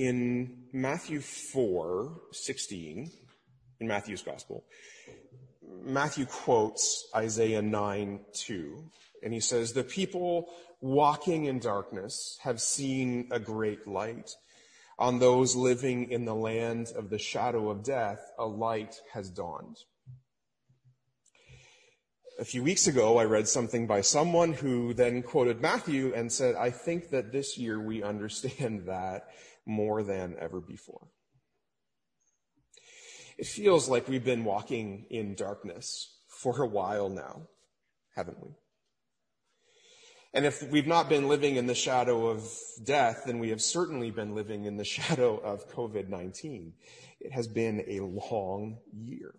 In Matthew 4:16, in Matthew's Gospel, Matthew quotes Isaiah 9:2, and he says, "The people walking in darkness have seen a great light. On those living in the land of the shadow of death, a light has dawned." A few weeks ago, I read something by someone who then quoted Matthew and said, "I think that this year we understand that more than ever before." It feels like we've been walking in darkness for a while now, haven't we? And if we've not been living in the shadow of death, then we have certainly been living in the shadow of COVID-19. It has been a long year.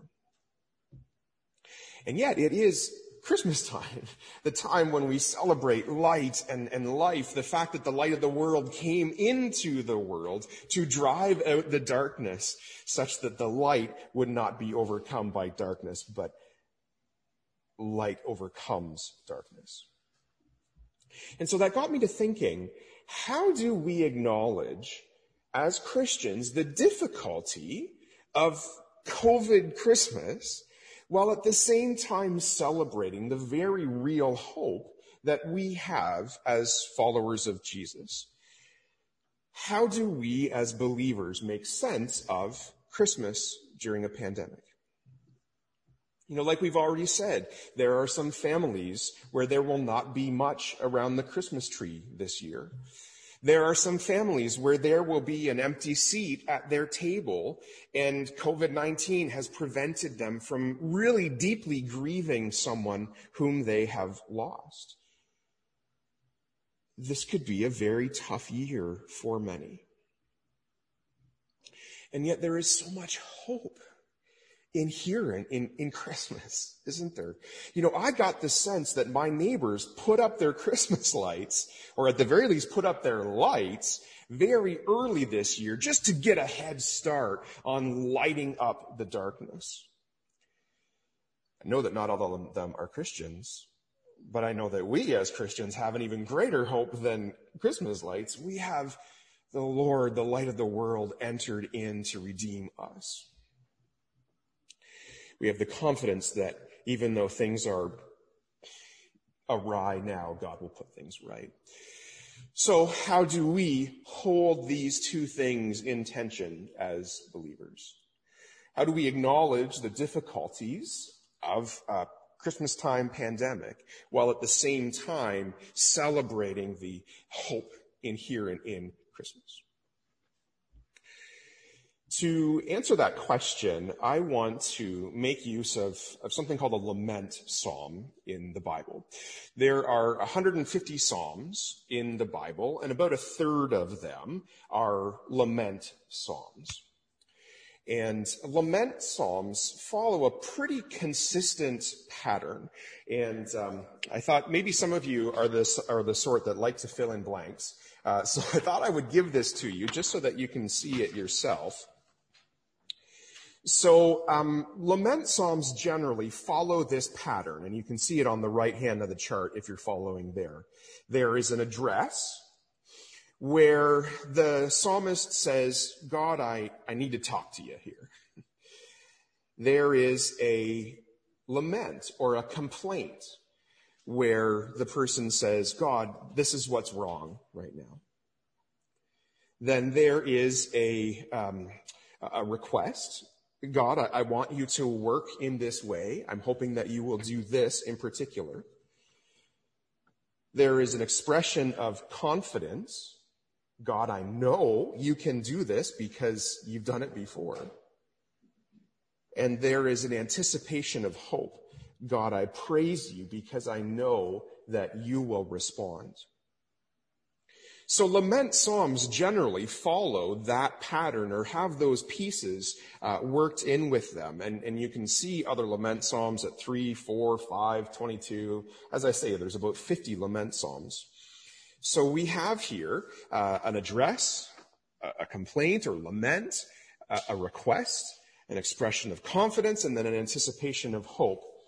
And yet it is Christmas time, the time when we celebrate light and life, the fact that the light of the world came into the world to drive out the darkness, such that the light would not be overcome by darkness, but light overcomes darkness. And so that got me to thinking, how do we acknowledge, as Christians, the difficulty of COVID Christmas, while at the same time celebrating the very real hope that we have as followers of Jesus? How do we as believers make sense of Christmas during a pandemic? You know, like we've already said, there are some families where there will not be much around the Christmas tree this year. There are some families where there will be an empty seat at their table, and COVID-19 has prevented them from really deeply grieving someone whom they have lost. This could be a very tough year for many. And yet there is so much hope in here in Christmas, isn't there? You know, I got the sense that my neighbors put up their Christmas lights, or at the very least put up their lights, very early this year, just to get a head start on lighting up the darkness. I know that not all of them are Christians, but I know that we as Christians have an even greater hope than Christmas lights. We have the Lord, the light of the world, entered in to redeem us. We have the confidence that even though things are awry now, God will put things right. So how do we hold these two things in tension as believers? How do we acknowledge the difficulties of a Christmas time pandemic while at the same time celebrating the hope in here and in Christmas? To answer that question, I want to make use of something called a lament psalm in the Bible. There are 150 psalms in the Bible, and about a third of them are lament psalms. And lament psalms follow a pretty consistent pattern. And I thought maybe some of you are the sort that like to fill in blanks. So I thought I would give this to you just so that you can see it yourself. So lament psalms generally follow this pattern, and you can see it on the right hand of the chart if you're following there. There is an address where the psalmist says, God, I need to talk to you here. There is a lament or a complaint where the person says, God, this is what's wrong right now. Then there is a request. God, I want you to work in this way. I'm hoping that you will do this in particular. There is an expression of confidence. God, I know you can do this because you've done it before. And there is an anticipation of hope. God, I praise you because I know that you will respond. So lament psalms generally follow that pattern or have those pieces worked in with them. And you can see other lament psalms at 3, 4, 5, 22. As I say, there's about 50 lament psalms. So we have here an address, a complaint or lament, a request, an expression of confidence, and then an anticipation of hope,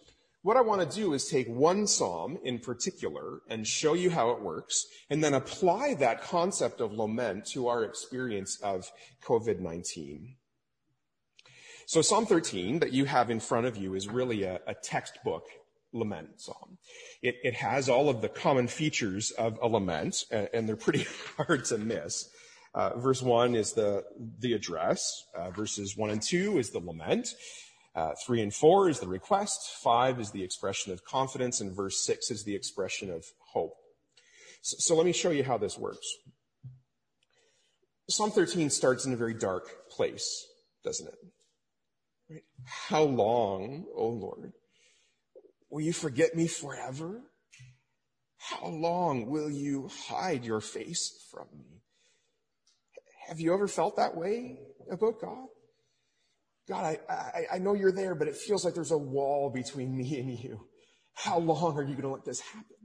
what I want to do is take one psalm in particular and show you how it works, and then apply that concept of lament to our experience of COVID-19. So Psalm 13 that you have in front of you is really a textbook lament psalm. It has all of the common features of a lament, and they're pretty hard to miss. Verse 1 is the address. Verses 1 and 2 is the lament. 3 and 4 is the request. 5 is the expression of confidence. And verse 6 is the expression of hope. So let me show you how this works. Psalm 13 starts in a very dark place, doesn't it? Right? How long, O Lord, will you forget me forever? How long will you hide your face from me? Have you ever felt that way about God? God, I know you're there, but it feels like there's a wall between me and you. How long are you going to let this happen?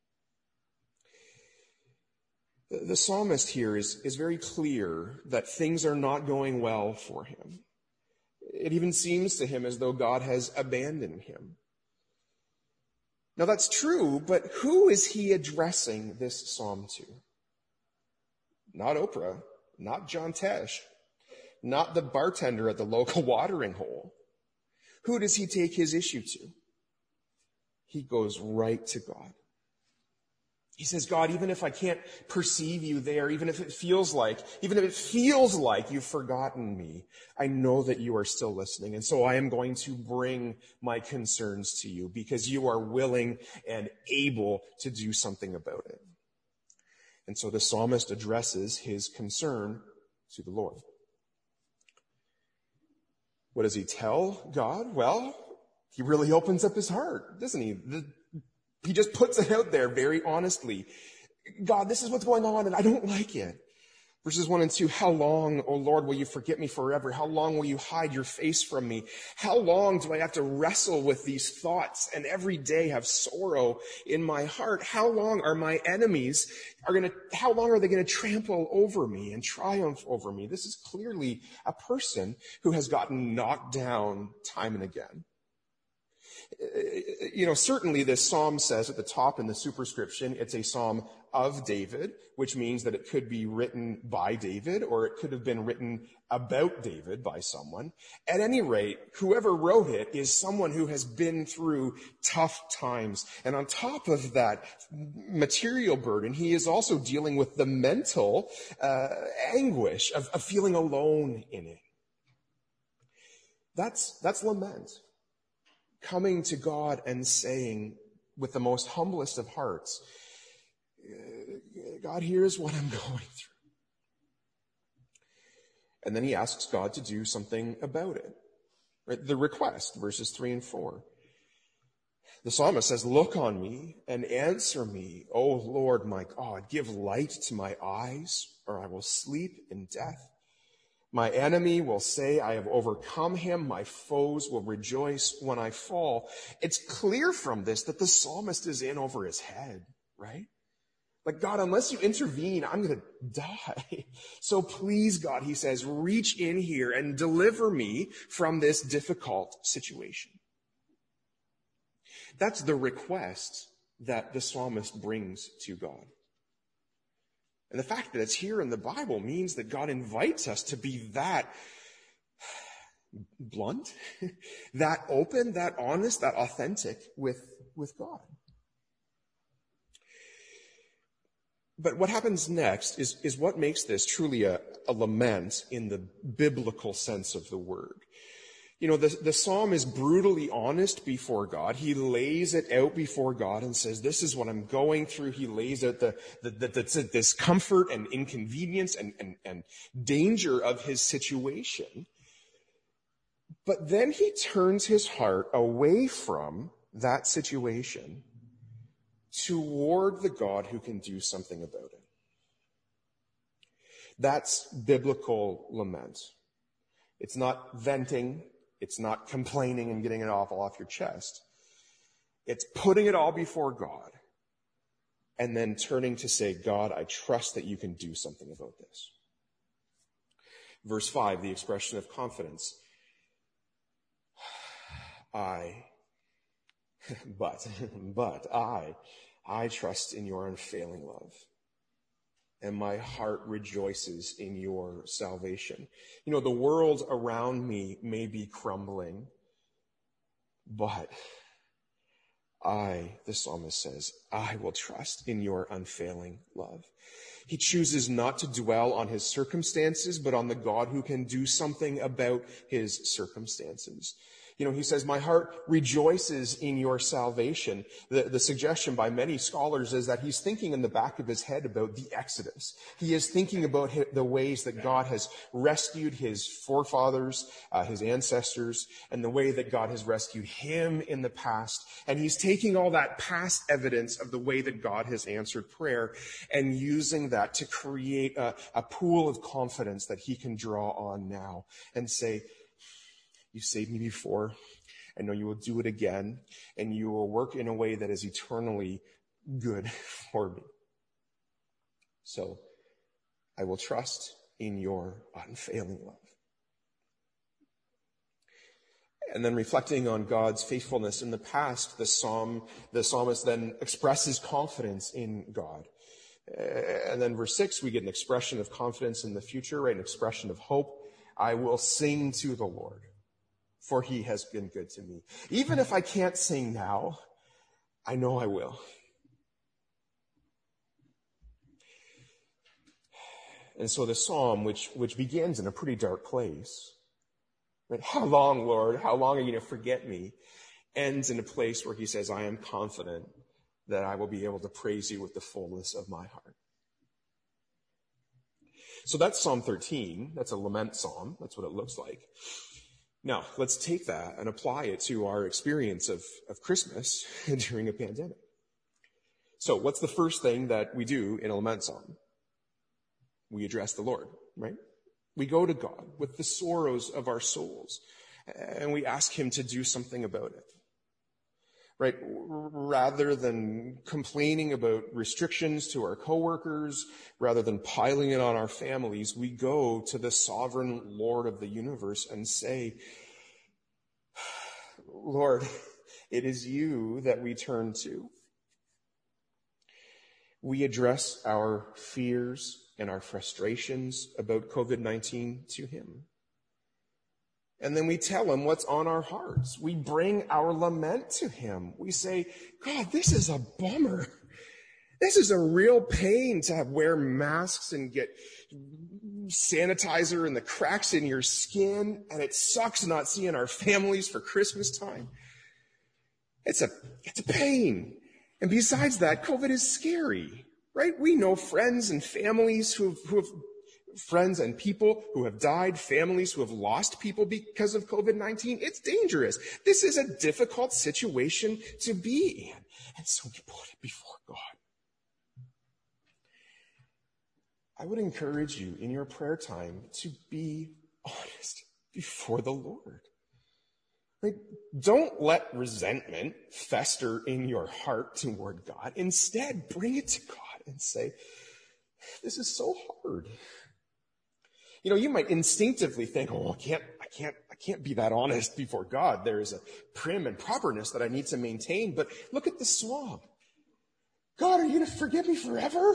The psalmist here is very clear that things are not going well for him. It even seems to him as though God has abandoned him. Now that's true, but who is he addressing this psalm to? Not Oprah, not John Tesh, not the bartender at the local watering hole. Who does he take his issue to? He goes right to God. He says, God, even if I can't perceive you there, even if it feels like you've forgotten me, I know that you are still listening. And so I am going to bring my concerns to you because you are willing and able to do something about it. And so the psalmist addresses his concern to the Lord. What does he tell God? Well, he really opens up his heart, doesn't he? He just puts it out there very honestly. God, this is what's going on, and I don't like it. Verses 1 and 2, how long, O Lord, will you forget me forever? How long will you hide your face from me? How long do I have to wrestle with these thoughts and every day have sorrow in my heart? How long are my enemies how long are they going to trample over me and triumph over me? This is clearly a person who has gotten knocked down time and again. Certainly this psalm says at the top in the superscription, it's a psalm of David, which means that it could be written by David, or it could have been written about David by someone. At any rate, whoever wrote it is someone who has been through tough times. And on top of that material burden, he is also dealing with the mental anguish of feeling alone in it. That's lament. Coming to God and saying with the most humblest of hearts, God, here's what I'm going through. And then he asks God to do something about it. Right? The request, verses 3 and 4. The psalmist says, look on me and answer me, O Lord my God. Give light to my eyes, or I will sleep in death. My enemy will say, I have overcome him. My foes will rejoice when I fall. It's clear from this that the psalmist is in over his head, right? Like, God, unless you intervene, I'm going to die. So please, God, he says, reach in here and deliver me from this difficult situation. That's the request that the psalmist brings to God. And the fact that it's here in the Bible means that God invites us to be that blunt, that open, that honest, that authentic with God. But what happens next is what makes this truly a lament in the biblical sense of the word. The psalm is brutally honest before God. He lays it out before God and says, this is what I'm going through. He lays out the discomfort and inconvenience and danger of his situation. But then he turns his heart away from that situation toward the God who can do something about it. That's biblical lament. It's not venting. It's not complaining and getting it all off your chest. It's putting it all before God and then turning to say, God, I trust that you can do something about this. Verse 5, the expression of confidence. I But I trust in your unfailing love, and my heart rejoices in your salvation. You know, the world around me may be crumbling, but the psalmist says, I will trust in your unfailing love. He chooses not to dwell on his circumstances, but on the God who can do something about his circumstances. You know, he says, my heart rejoices in your salvation. The suggestion by many scholars is that he's thinking in the back of his head about the Exodus. He is thinking about the ways that God has rescued his forefathers, his ancestors, and the way that God has rescued him in the past. And he's taking all that past evidence of the way that God has answered prayer and using that to create a pool of confidence that he can draw on now and say, you saved me before. I know you will do it again, and you will work in a way that is eternally good for me. So I will trust in your unfailing love. And then reflecting on God's faithfulness in the past, the psalmist then expresses confidence in God. And then verse 6, we get an expression of confidence in the future, right? An expression of hope. I will sing to the Lord, for he has been good to me. Even if I can't sing now, I know I will. And so the psalm, which begins in a pretty dark place, right? How long, Lord? How long are you going to forget me? Ends in a place where he says, I am confident that I will be able to praise you with the fullness of my heart. So that's Psalm 13. That's a lament psalm. That's what it looks like. Now, let's take that and apply it to our experience of Christmas during a pandemic. So what's the first thing that we do in a lament psalm? We address the Lord, right? We go to God with the sorrows of our souls, and we ask him to do something about it, right? Rather than complaining about restrictions to our coworkers, rather than piling it on our families, we go to the sovereign Lord of the universe and say, Lord, it is you that we turn to. We address our fears and our frustrations about COVID-19 to him. And then we tell him what's on our hearts. We bring our lament to him. We say, God, this is a bummer. This is a real pain to wear masks and get sanitizer in the cracks in your skin. And it sucks not seeing our families for Christmas time. It's a pain. And besides that, COVID is scary, right? We know friends and families who have friends and people who have died, families who have lost people because of COVID-19. It's dangerous. This is a difficult situation to be in. And so we put it before God. I would encourage you in your prayer time to be honest before the Lord. Right? Don't let resentment fester in your heart toward God. Instead, bring it to God and say, this is so hard. You know, you might instinctively think, oh, I can't be that honest before God. There is a prim and properness that I need to maintain. But look at the psalm. God, are you going to forgive me forever?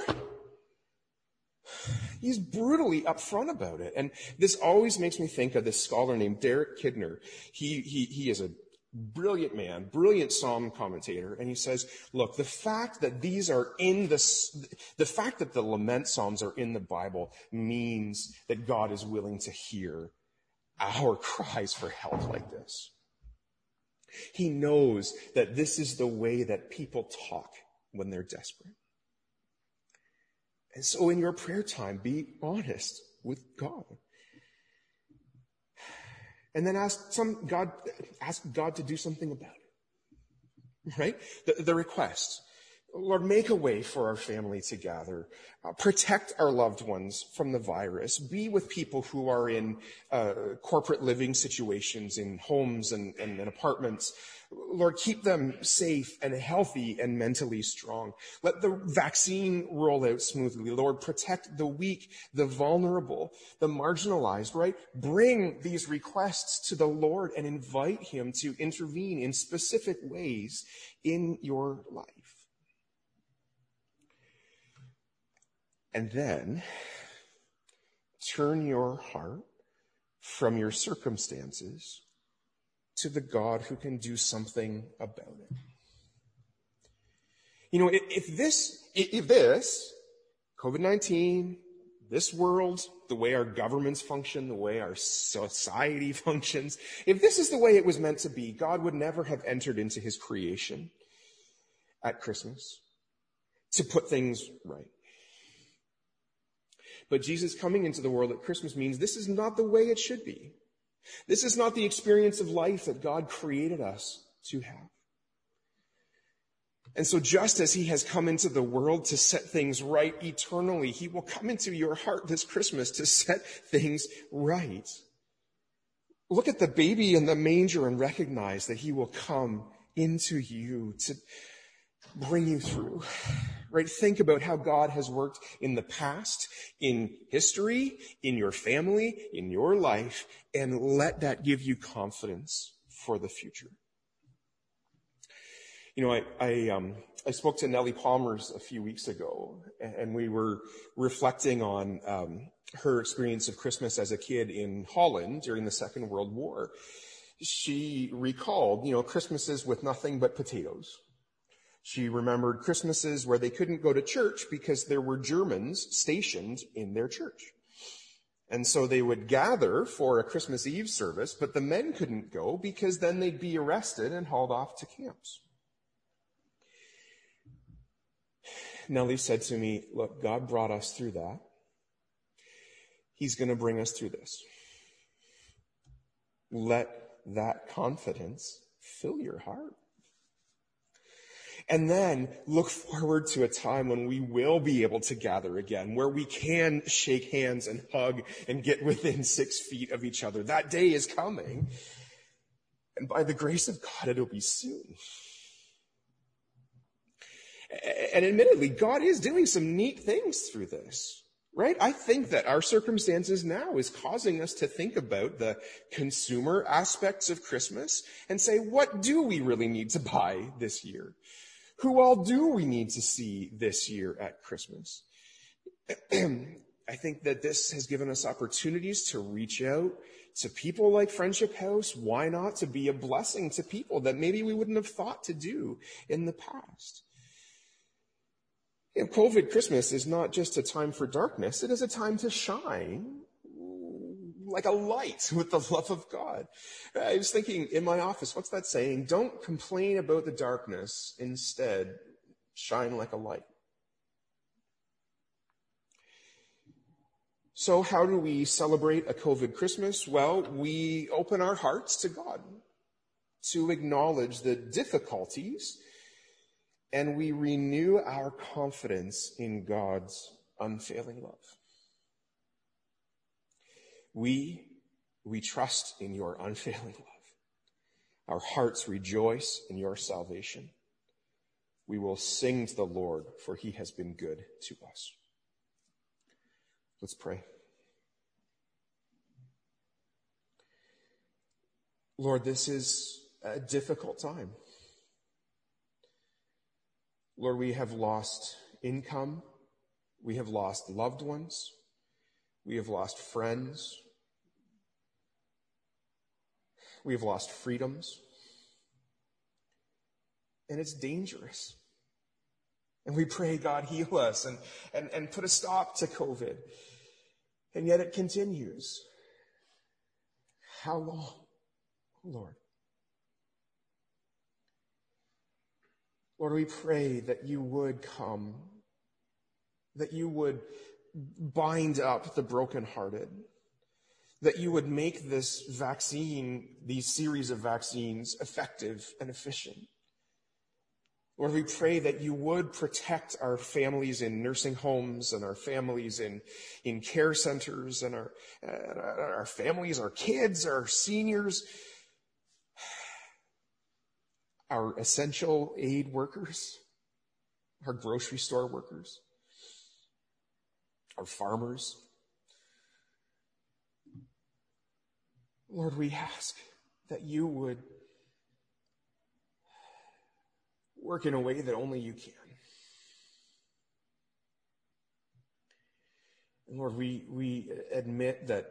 He's brutally upfront about it. And this always makes me think of this scholar named Derek Kidner. He is a brilliant man, brilliant psalm commentator. And he says, look, the fact that the fact that the lament psalms are in the Bible means that God is willing to hear our cries for help like this. He knows that this is the way that people talk when they're desperate. And so in your prayer time, be honest with God. And then ask God to do something about it. Right? The request. Lord, make a way for our family to gather. Protect our loved ones from the virus. Be with people who are in corporate living situations, in homes and apartments. Lord, keep them safe and healthy and mentally strong. Let the vaccine roll out smoothly. Lord, protect the weak, the vulnerable, the marginalized, right? Bring these requests to the Lord and invite him to intervene in specific ways in your life. And then turn your heart from your circumstances to the God who can do something about it. You know, if this, COVID-19, this world, the way our governments function, the way our society functions, if this is the way it was meant to be, God would never have entered into his creation at Christmas to put things right. But Jesus coming into the world at Christmas means this is not the way it should be. This is not the experience of life that God created us to have. And so just as he has come into the world to set things right eternally, he will come into your heart this Christmas to set things right. Look at the baby in the manger and recognize that he will come into you to bring you through. Right? Think about how God has worked in the past, in history, in your family, in your life, and let that give you confidence for the future. You know, I spoke to Nellie Palmers a few weeks ago, and we were reflecting on her experience of Christmas as a kid in Holland during the Second World War. She recalled, Christmases with nothing but potatoes. She remembered Christmases where they couldn't go to church because there were Germans stationed in their church. And so they would gather for a Christmas Eve service, but the men couldn't go because then they'd be arrested and hauled off to camps. Nellie said to me, look, God brought us through that. He's going to bring us through this. Let that confidence fill your heart. And then look forward to a time when we will be able to gather again, where we can shake hands and hug and get within 6 feet of each other. That day is coming. And by the grace of God, it'll be soon. And admittedly, God is doing some neat things through this, right? I think that our circumstances now is causing us to think about the consumer aspects of Christmas and say, what do we really need to buy this year? Who all do we need to see this year at Christmas? I think that this has given us opportunities to reach out to people like Friendship House. Why not to be a blessing to people that maybe we wouldn't have thought to do in the past? COVID Christmas is not just a time for darkness. It is a time to shine like a light with the love of God. I was thinking in my office, what's that saying? Don't complain about the darkness. Instead, shine like a light. So how do we celebrate a COVID Christmas? Well, we open our hearts to God to acknowledge the difficulties, and we renew our confidence in God's unfailing love. We trust in your unfailing love. Our hearts rejoice in your salvation. We will sing to the Lord, for he has been good to us. Let's pray. Lord, this is a difficult time. Lord, we have lost income. We have lost loved ones. We have lost friends. We have lost freedoms. And it's dangerous. And we pray, God, heal us and put a stop to COVID. And yet it continues. How long, Lord? Lord, we pray that you would come, that you would bind up the brokenhearted, that you would make this vaccine, these series of vaccines, effective and efficient. Lord, we pray that you would protect our families in nursing homes and our families in care centers and our families, our kids, our seniors, our essential aid workers, our grocery store workers, our farmers. Lord, we ask that you would work in a way that only you can. And Lord, we admit that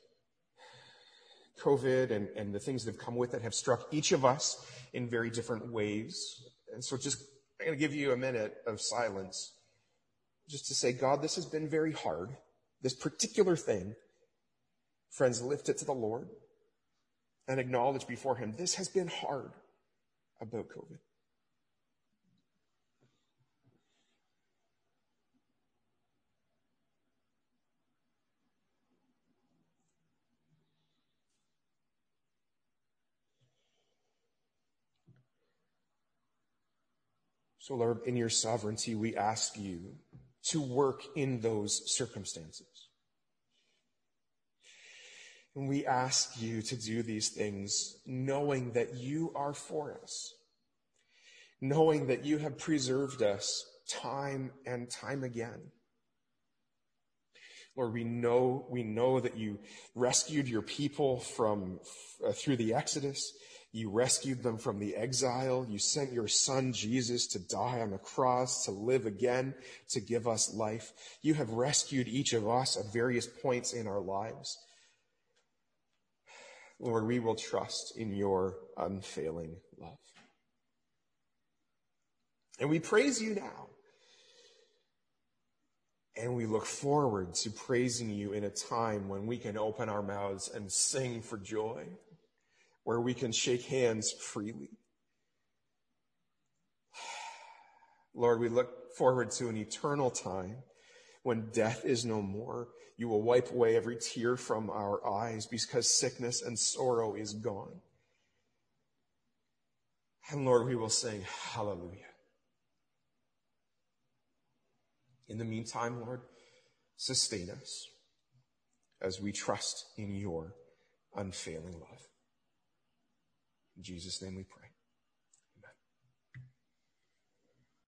COVID and the things that have come with it have struck each of us in very different ways. And so I'm going to give you a minute of silence just to say, God, this has been very hard. This particular thing, friends, lift it to the Lord and acknowledge before him, this has been hard about COVID. So, Lord, in your sovereignty, we ask you to work in those circumstances. And we ask you to do these things knowing that you are for us, knowing that you have preserved us time and time again. Lord, we know that you rescued your people through the Exodus. You rescued them from the exile. You sent your son, Jesus, to die on the cross, to live again, to give us life. You have rescued each of us at various points in our lives. Lord, we will trust in your unfailing love. And we praise you now. And we look forward to praising you in a time when we can open our mouths and sing for joy, where we can shake hands freely. Lord, we look forward to an eternal time when death is no more. You will wipe away every tear from our eyes because sickness and sorrow is gone. And Lord, we will sing hallelujah. In the meantime, Lord, sustain us as we trust in your unfailing love. In Jesus' name we pray.